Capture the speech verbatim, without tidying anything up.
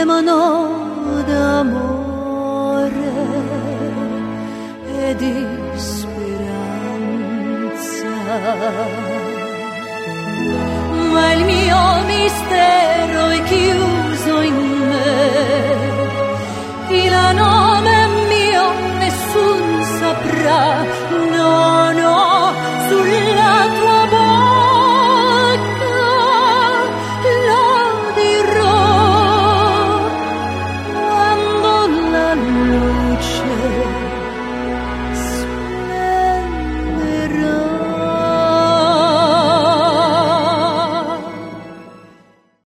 tremano d'amore e di speranza, ma il mio mistero è chiuso in me, chi la notte